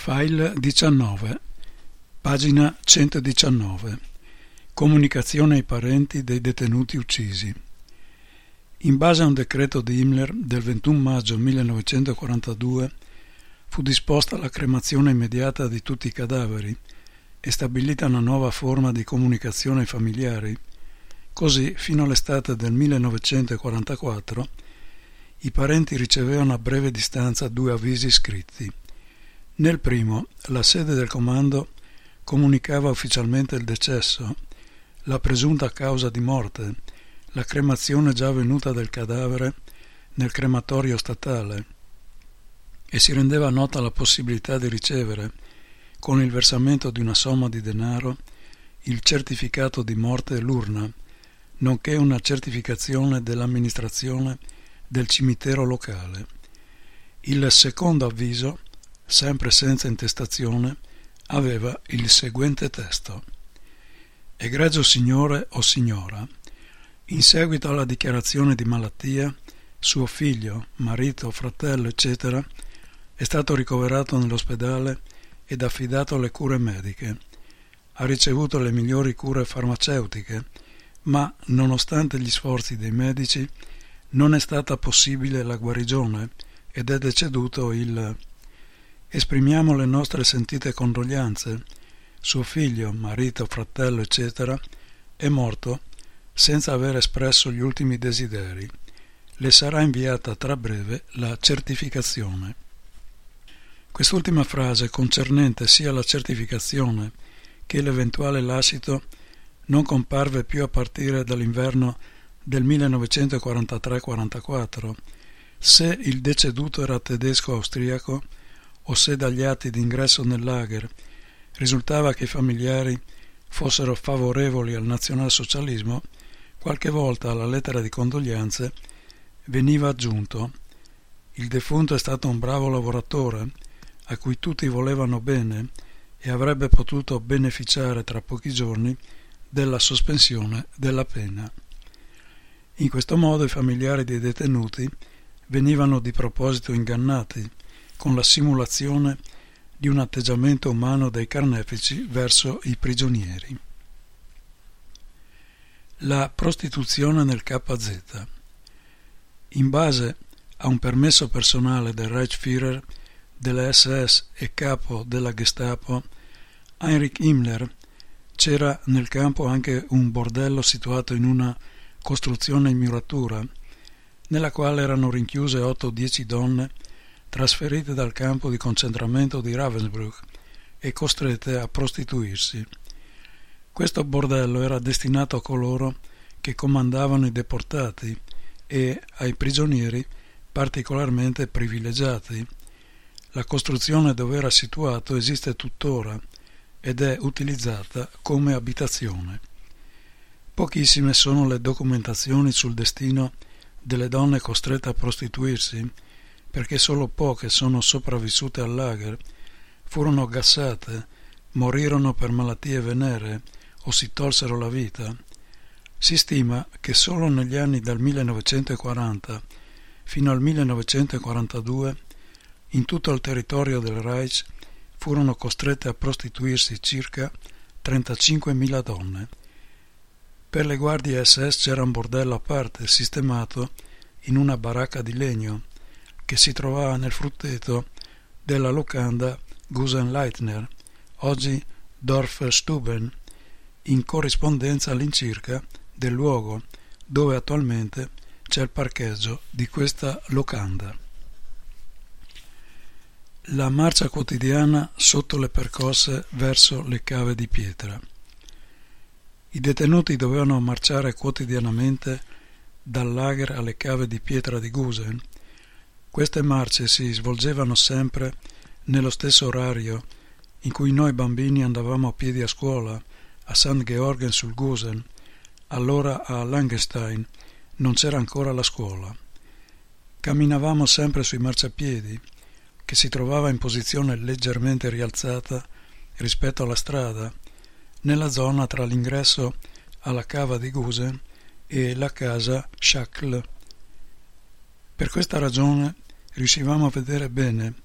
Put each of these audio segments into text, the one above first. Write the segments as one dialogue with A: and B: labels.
A: File 19, pagina 119. Comunicazione ai parenti dei detenuti uccisi. In base a un decreto di Himmler del 21 maggio 1942 fu disposta la cremazione immediata di tutti i cadaveri e stabilita una nuova forma di comunicazione ai familiari. Così, fino all'estate del 1944, i parenti ricevevano a breve distanza 2 avvisi scritti. Nel primo, la sede del comando comunicava ufficialmente il decesso, la presunta causa di morte, la cremazione già avvenuta del cadavere nel crematorio statale e si rendeva nota la possibilità di ricevere, con il versamento di una somma di denaro, il certificato di morte e l'urna, nonché una certificazione dell'amministrazione del cimitero locale. Il secondo avviso, sempre senza intestazione, aveva il seguente testo: Egregio signore o signora, in seguito alla dichiarazione di malattia, suo figlio, marito, fratello, eccetera, è stato ricoverato nell'ospedale ed affidato alle cure mediche. Ha ricevuto le migliori cure farmaceutiche, ma, nonostante gli sforzi dei medici, non è stata possibile la guarigione ed è deceduto il... Esprimiamo le nostre sentite condoglianze. Suo figlio, marito, fratello, eccetera, è morto senza aver espresso gli ultimi desideri. Le sarà inviata tra breve la certificazione. Quest'ultima frase, concernente sia la certificazione che l'eventuale lascito, non comparve più a partire dall'inverno del 1943-44, se il deceduto era tedesco-austriaco o se dagli atti di ingresso nel lager risultava che i familiari fossero favorevoli al nazionalsocialismo. Qualche volta alla lettera di condoglianze veniva aggiunto: il defunto è stato un bravo lavoratore a cui tutti volevano bene e avrebbe potuto beneficiare tra pochi giorni della sospensione della pena. In questo modo i familiari dei detenuti venivano di proposito ingannati con la simulazione di un atteggiamento umano dei carnefici verso i prigionieri. La prostituzione nel KZ. In base a un permesso personale del Reichsführer, della SS e capo della Gestapo, Heinrich Himmler, c'era nel campo anche un bordello situato in una costruzione in muratura, nella quale erano rinchiuse 8 o 10 donne trasferite dal campo di concentramento di Ravensbrück e costrette a prostituirsi. Questo bordello era destinato a coloro che comandavano i deportati e ai prigionieri particolarmente privilegiati. La costruzione dove era situato esiste tuttora ed è utilizzata come abitazione. Pochissime sono le documentazioni sul destino delle donne costrette a prostituirsi, perché solo poche sono sopravvissute al lager, furono gassate, morirono per malattie venere o si tolsero la vita. Si stima che solo negli anni dal 1940 fino al 1942 in tutto il territorio del Reich furono costrette a prostituirsi circa 35.000 donne. Per le guardie SS c'era un bordello a parte sistemato in una baracca di legno che si trovava nel frutteto della locanda Gusenleitner, oggi Dorfstuben, in corrispondenza all'incirca del luogo dove attualmente c'è il parcheggio di questa locanda. La marcia quotidiana sotto le percosse verso le cave di pietra. I detenuti dovevano marciare quotidianamente dal lager alle cave di pietra di Gusen. Queste marce si svolgevano sempre nello stesso orario in cui noi bambini andavamo a piedi a scuola a St. Georgen sul Gusen. Allora a Langenstein non c'era ancora la scuola. Camminavamo sempre sui marciapiedi, che si trovava in posizione leggermente rialzata rispetto alla strada, nella zona tra l'ingresso alla cava di Gusen e la casa Schackel. Per questa ragione riuscivamo a vedere bene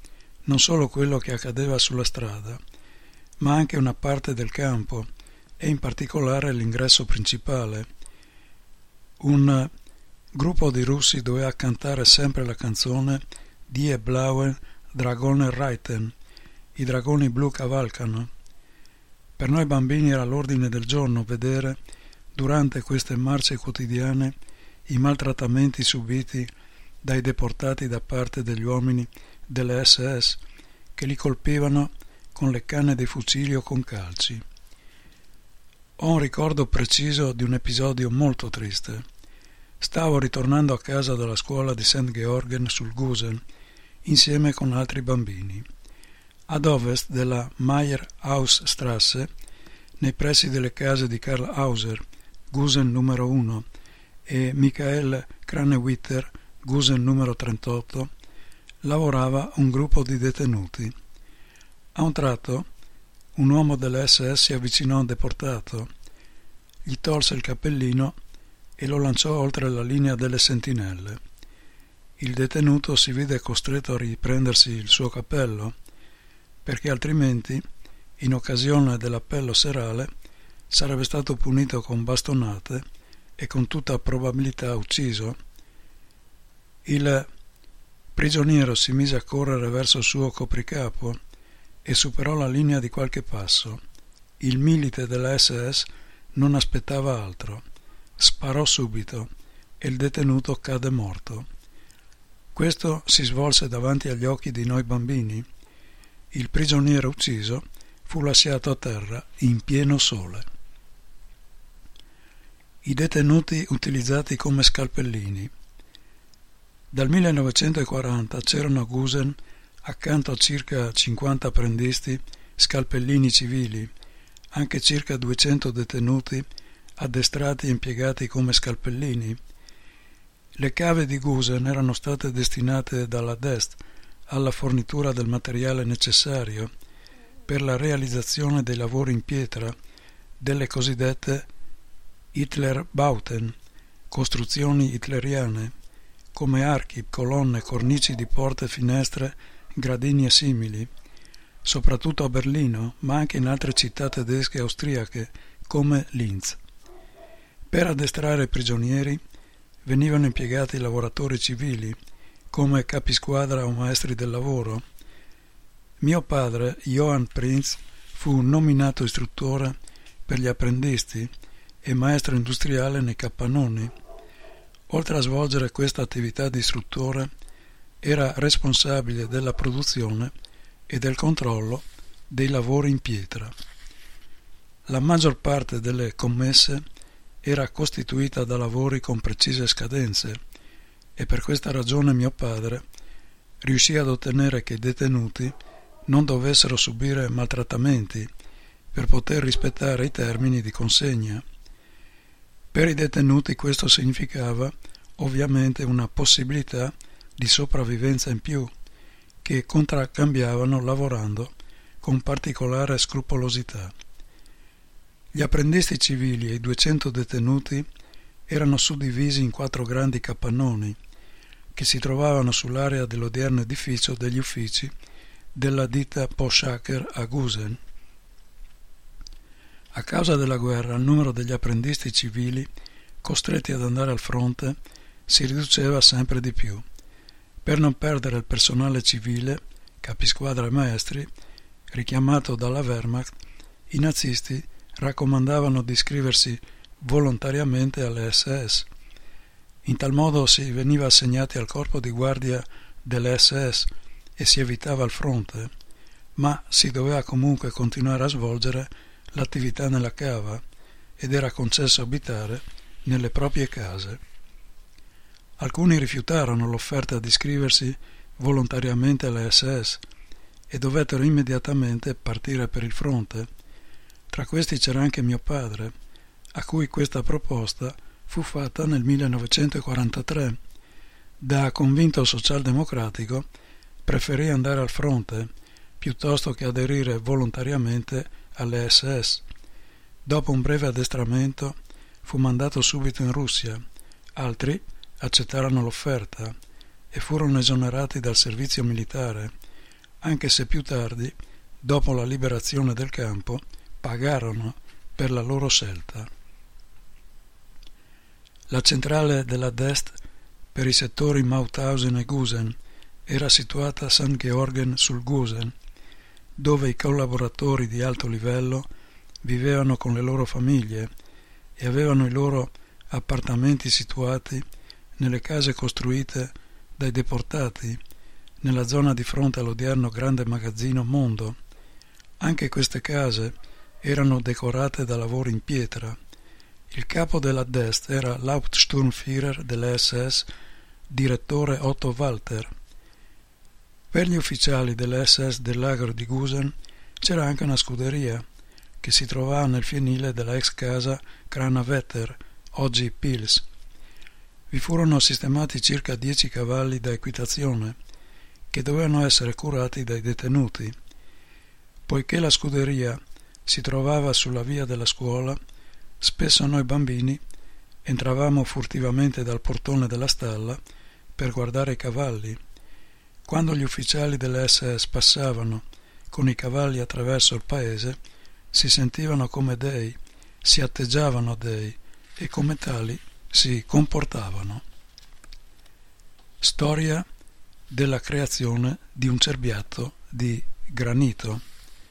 A: non solo quello che accadeva sulla strada, ma anche una parte del campo e in particolare l'ingresso principale. Un gruppo di russi doveva cantare sempre la canzone Die blauen Dragonen reiten, i dragoni blu cavalcano. Per noi bambini era l'ordine del giorno vedere, durante queste marce quotidiane, i maltrattamenti subiti dai deportati da parte degli uomini delle SS che li colpivano con le canne dei fucili o con calci. Ho un ricordo preciso di un episodio molto triste. Stavo ritornando a casa dalla scuola di St. Georgen sul Gusen insieme con altri bambini. Ad ovest della Meyer-Haus-Strasse, nei pressi delle case di Karl Hauser, Gusen numero 1, e Michael Kranewitter, Gusen numero 38, lavorava un gruppo di detenuti. A un tratto un uomo delle SS si avvicinò a un deportato, gli tolse il cappellino e lo lanciò oltre la linea delle sentinelle. Il detenuto si vide costretto a riprendersi il suo cappello, perché altrimenti, in occasione dell'appello serale, sarebbe stato punito con bastonate e con tutta probabilità ucciso. Il prigioniero si mise a correre verso il suo copricapo e superò la linea di qualche passo. Il milite della SS non aspettava altro. Sparò subito e il detenuto cadde morto. Questo si svolse davanti agli occhi di noi bambini. Il prigioniero ucciso fu lasciato a terra in pieno sole. I detenuti utilizzati come scalpellini. Dal 1940 c'erano a Gusen, accanto a circa 50 apprendisti, scalpellini civili, anche circa 200 detenuti addestrati e impiegati come scalpellini. Le cave di Gusen erano state destinate dalla Dest alla fornitura del materiale necessario per la realizzazione dei lavori in pietra, delle cosiddette Hitlerbauten, costruzioni hitleriane, come archi, colonne, cornici di porte e finestre, gradini e simili, soprattutto a Berlino, ma anche in altre città tedesche e austriache, come Linz. Per addestrare i prigionieri venivano impiegati lavoratori civili, come capisquadra o maestri del lavoro. Mio padre, Johann Prinz, fu nominato istruttore per gli apprendisti e maestro industriale nei capannoni. Oltre a svolgere questa attività di istruttore, era responsabile della produzione e del controllo dei lavori in pietra. La maggior parte delle commesse era costituita da lavori con precise scadenze e per questa ragione mio padre riuscì ad ottenere che i detenuti non dovessero subire maltrattamenti per poter rispettare i termini di consegna. Per i detenuti questo significava ovviamente una possibilità di sopravvivenza in più che contraccambiavano lavorando con particolare scrupolosità. Gli apprendisti civili e i 200 detenuti erano suddivisi in 4 grandi capannoni che si trovavano sull'area dell'odierno edificio degli uffici della ditta Poschaker a Gusen. A causa della guerra il numero degli apprendisti civili costretti ad andare al fronte si riduceva sempre di più. Per non perdere il personale civile, capisquadra e maestri, richiamato dalla Wehrmacht, i nazisti raccomandavano di iscriversi volontariamente alle SS. In tal modo si veniva assegnati al corpo di guardia delle SS e si evitava il fronte, ma si doveva comunque continuare a svolgere l'attività nella cava ed era concesso abitare nelle proprie case. Alcuni rifiutarono l'offerta di iscriversi volontariamente alle SS e dovettero immediatamente partire per il fronte. Tra questi c'era anche mio padre, a cui questa proposta fu fatta nel 1943. Da convinto socialdemocratico preferì andare al fronte piuttosto che aderire volontariamente alle SS. Dopo un breve addestramento fu mandato subito in Russia. Altri accettarono l'offerta e furono esonerati dal servizio militare, anche se più tardi, dopo la liberazione del campo, pagarono per la loro scelta. La centrale della Dest per i settori Mauthausen e Gusen era situata a St. Georgen sul Gusen, dove i collaboratori di alto livello vivevano con le loro famiglie e avevano i loro appartamenti situati nelle case costruite dai deportati nella zona di fronte all'odierno grande magazzino Mondo. Anche queste case erano decorate da lavori in pietra. Il capo della Dest era l'Hauptsturmführer delle SS, direttore Otto Walter. Per gli ufficiali delle SS del lager di Gusen c'era anche una scuderia che si trovava nel fienile della ex casa Kranavetter, oggi Pils. Vi furono sistemati circa 10 cavalli da equitazione che dovevano essere curati dai detenuti. Poiché la scuderia si trovava sulla via della scuola, spesso noi bambini entravamo furtivamente dal portone della stalla per guardare i cavalli. Quando gli ufficiali delle SS passavano con i cavalli attraverso il paese, si sentivano come dei, si atteggiavano dei e come tali si comportavano. Storia della creazione di un cerbiatto di granito.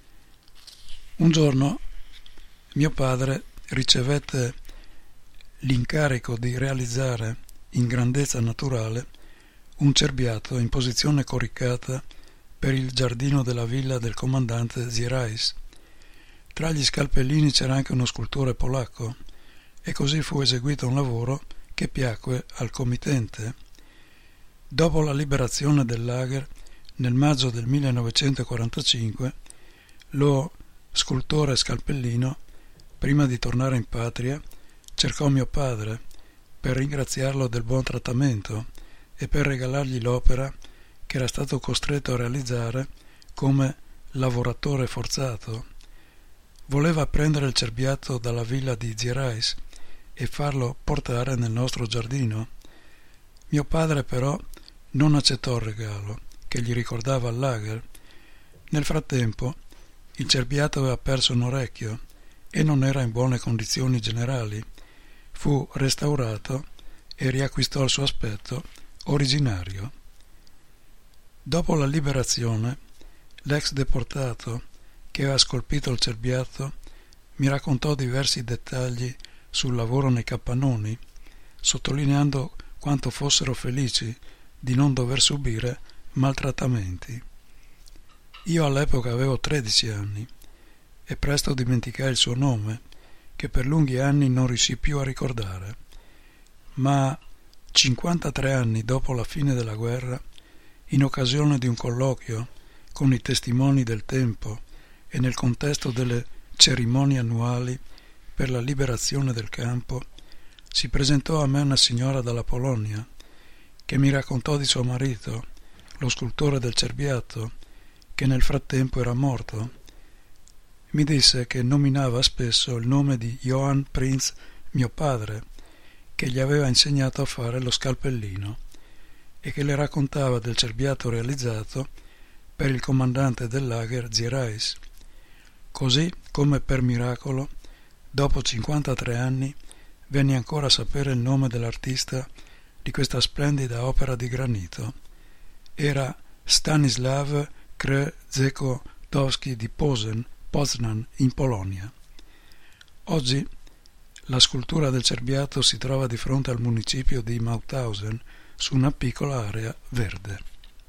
A: Un giorno mio padre ricevette l'incarico di realizzare in grandezza naturale un cerbiatto in posizione coricata per il giardino della villa del comandante Zierais. Tra gli scalpellini c'era anche uno scultore polacco, e così fu eseguito un lavoro che piacque al committente. Dopo la liberazione del lager, nel maggio del 1945, lo scultore scalpellino, prima di tornare in patria, cercò mio padre per ringraziarlo del buon trattamento e per regalargli l'opera che era stato costretto a realizzare come lavoratore forzato. Voleva prendere il cerbiatto dalla villa di Zierais e farlo portare nel nostro giardino. Mio padre però non accettò il regalo, che gli ricordava il lager. Nel frattempo il cerbiatto aveva perso un orecchio e non era in buone condizioni generali. Fu restaurato e riacquistò il suo aspetto originario. Dopo la liberazione, l'ex deportato che aveva scolpito il cerbiatto mi raccontò diversi dettagli sul lavoro nei capannoni, sottolineando quanto fossero felici di non dover subire maltrattamenti. Io all'epoca avevo 13 anni e presto dimenticai il suo nome, che per lunghi anni non riuscii più a ricordare, ma 53 anni dopo la fine della guerra, in occasione di un colloquio con i testimoni del tempo e nel contesto delle cerimonie annuali per la liberazione del campo, si presentò a me una signora dalla Polonia che mi raccontò di suo marito, lo scultore del cerbiatto, che nel frattempo era morto. Mi disse che nominava spesso il nome di Johann Prinz, mio padre, che gli aveva insegnato a fare lo scalpellino, e che le raccontava del cerbiatto realizzato per il comandante del lager Zierais. Così, come per miracolo, dopo 53 anni venni ancora a sapere il nome dell'artista di questa splendida opera di granito. Era Stanislav Krzyzewski di Poznan, in Polonia. Oggi la scultura del cerbiatto si trova di fronte al municipio di Mauthausen, su una piccola area verde.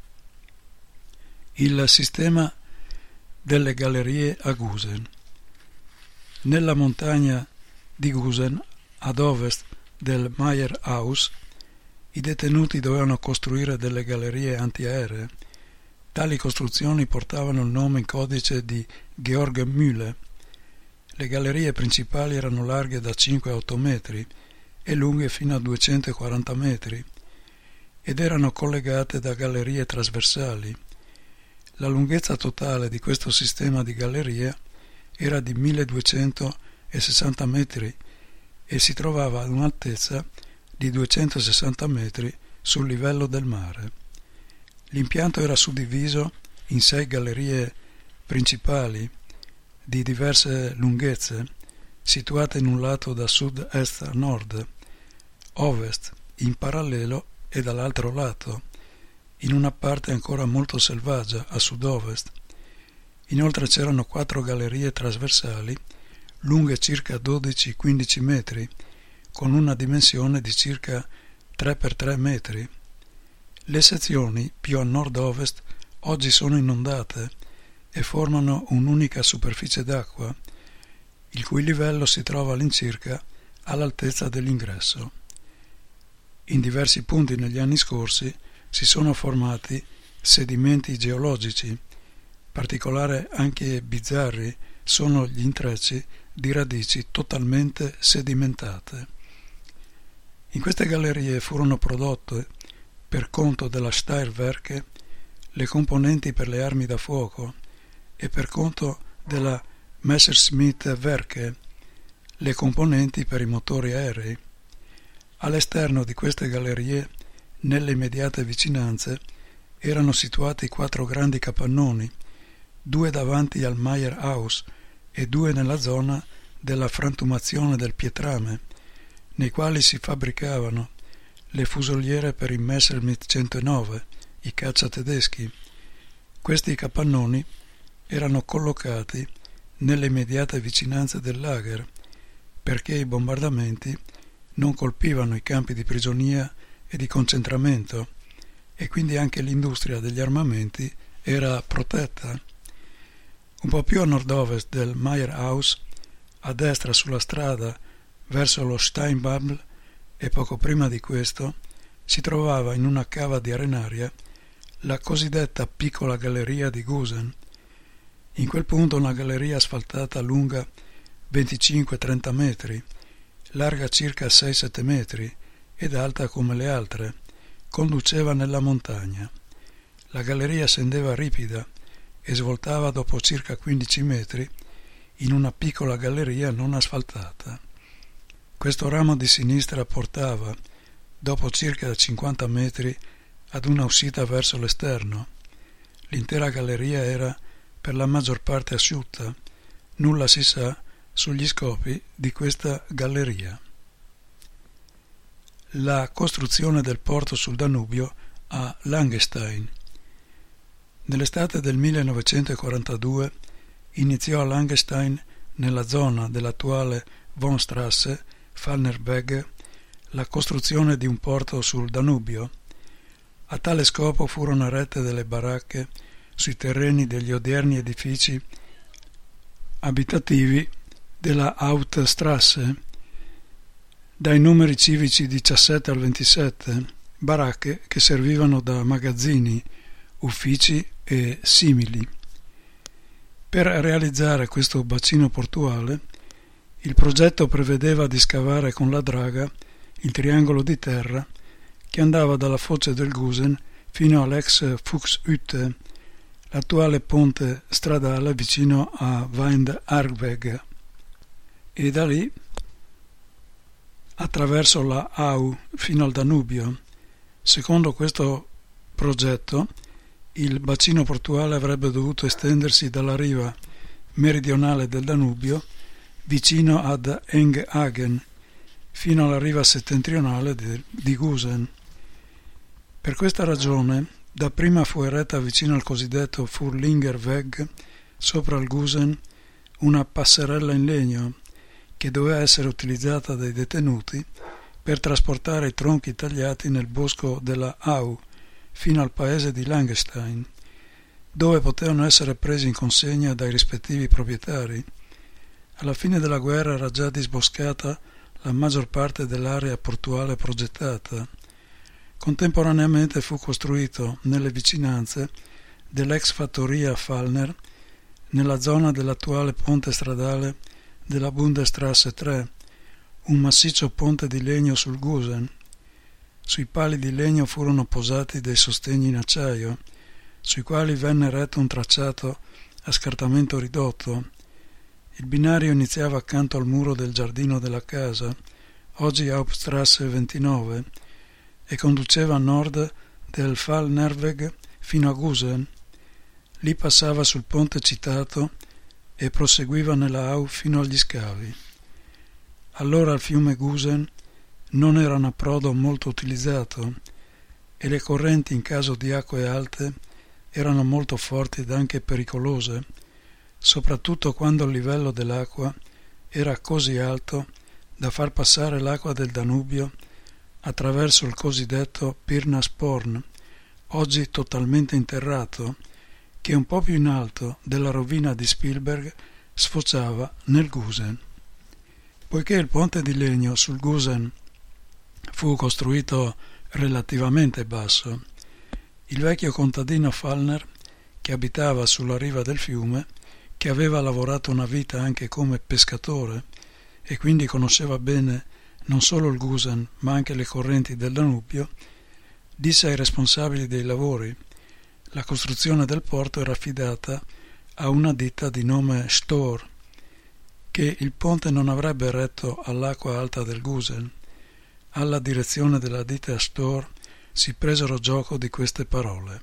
A: Il sistema delle gallerie a Gusen. Nella montagna di Gusen, ad ovest del Meierhaus, i detenuti dovevano costruire delle gallerie antiaeree. Tali costruzioni portavano il nome in codice di Georg Mühle. Le gallerie principali erano larghe da 5 a 8 metri e lunghe fino a 240 metri ed erano collegate da gallerie trasversali. La lunghezza totale di questo sistema di gallerie era di 1260 metri e si trovava ad un'altezza di 260 metri sul livello del mare. L'impianto era suddiviso in 6 gallerie principali di diverse lunghezze, situate in un lato da sud-est a nord, ovest, in parallelo e dall'altro lato, in una parte ancora molto selvaggia a sud-ovest. Inoltre c'erano 4 gallerie trasversali, lunghe circa 12-15 metri, con una dimensione di circa 3x3 metri. Le sezioni più a nord-ovest oggi sono inondate e formano un'unica superficie d'acqua, il cui livello si trova all'incirca all'altezza dell'ingresso. In diversi punti negli anni scorsi si sono formati sedimenti geologici. Particolari anche bizzarri sono gli intrecci di radici totalmente sedimentate. In queste gallerie furono prodotte, per conto della Steyr-Werke, le componenti per le armi da fuoco e per conto della Messerschmitt-Werke, le componenti per i motori aerei. All'esterno di queste gallerie, nelle immediate vicinanze, erano situati 4 grandi capannoni, 2 davanti al Meyer House e 2 nella zona della frantumazione del pietrame, nei quali si fabbricavano le fusoliere per i Messerschmitt 109, i caccia tedeschi. Questi capannoni erano collocati nelle immediate vicinanze del lager, perché i bombardamenti non colpivano i campi di prigionia e di concentramento, e quindi anche l'industria degli armamenti era protetta. Un po' più a nord-ovest del Meyer House, a destra sulla strada verso lo Steinbabel e poco prima di questo, si trovava in una cava di arenaria la cosiddetta piccola galleria di Gusen. In quel punto una galleria asfaltata lunga 25-30 metri, larga circa 6-7 metri ed alta come le altre, conduceva nella montagna. La galleria scendeva ripida e svoltava dopo circa 15 metri in una piccola galleria non asfaltata. Questo ramo di sinistra portava, dopo circa 50 metri, ad una uscita verso l'esterno. L'intera galleria era per la maggior parte asciutta. Nulla si sa sugli scopi di questa galleria. La costruzione del porto sul Danubio a Langenstein. Nell'estate del 1942 iniziò a Langenstein, nella zona dell'attuale Wohnstrasse, Fallnerweg, la costruzione di un porto sul Danubio. A tale scopo furono erette delle baracche sui terreni degli odierni edifici abitativi della Hauptstrasse, dai numeri civici 17 al 27, baracche che servivano da magazzini, uffici e simili. Per realizzare questo bacino portuale, il progetto prevedeva di scavare con la draga il triangolo di terra che andava dalla foce del Gusen fino all'ex Fuchshütte, l'attuale ponte stradale vicino a Weindarweg, e da lì attraverso la Au fino al Danubio. Secondo questo progetto, il bacino portuale avrebbe dovuto estendersi dalla riva meridionale del Danubio, vicino ad Enghagen, fino alla riva settentrionale di Gusen. Per questa ragione, dapprima fu eretta vicino al cosiddetto Furlinger-Weg, sopra il Gusen, una passerella in legno che doveva essere utilizzata dai detenuti per trasportare i tronchi tagliati nel bosco della Au fino al paese di Langenstein, dove potevano essere presi in consegna dai rispettivi proprietari. Alla fine della guerra era già disboscata la maggior parte dell'area portuale progettata. Contemporaneamente fu costruito nelle vicinanze dell'ex fattoria Fallner, nella zona dell'attuale ponte stradale della Bundesstraße 3, un massiccio ponte di legno sul Gusen. Sui pali di legno furono posati dei sostegni in acciaio, sui quali venne eretto un tracciato a scartamento ridotto. Il binario iniziava accanto al muro del giardino della casa, oggi Hauptstrasse 29, e conduceva a nord del Fallnerweg fino a Gusen. Lì passava sul ponte citato e proseguiva nella Au fino agli scavi. Allora il fiume Gusen non era un approdo molto utilizzato e le correnti in caso di acque alte erano molto forti ed anche pericolose, soprattutto quando il livello dell'acqua era così alto da far passare l'acqua del Danubio attraverso il cosiddetto Pirnasporn, oggi totalmente interrato, che un po' più in alto della rovina di Spielberg sfociava nel Gusen. Poiché il ponte di legno sul Gusen fu costruito relativamente basso, il vecchio contadino Fallner, che abitava sulla riva del fiume, che aveva lavorato una vita anche come pescatore e quindi conosceva bene non solo il Gusen ma anche le correnti del Danubio, disse ai responsabili dei lavori: la costruzione del porto era affidata a una ditta di nome Stor, che il ponte non avrebbe retto all'acqua alta del Gusen. Alla direzione della ditta Stor si presero gioco di queste parole.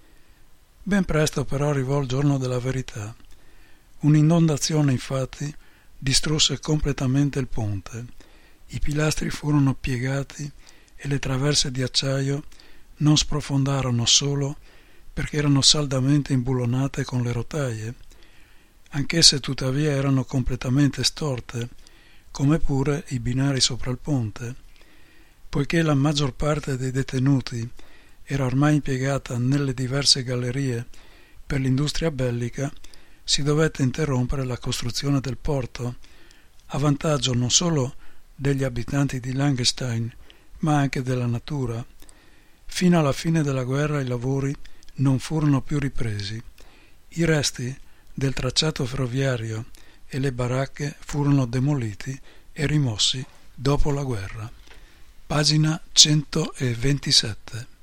A: Ben presto però arrivò il giorno della verità. Un'inondazione infatti distrusse completamente il ponte. I pilastri furono piegati e le traverse di acciaio non sprofondarono solo perché erano saldamente imbullonate con le rotaie, anch'esse tuttavia erano completamente storte, come pure i binari sopra il ponte. Poiché la maggior parte dei detenuti era ormai impiegata nelle diverse gallerie per l'industria bellica, si dovette interrompere la costruzione del porto, a vantaggio non solo degli abitanti di Langenstein, ma anche della natura. Fino alla fine della guerra i lavori non furono più ripresi. I resti del tracciato ferroviario e le baracche furono demoliti e rimossi dopo la guerra. Pagina 127.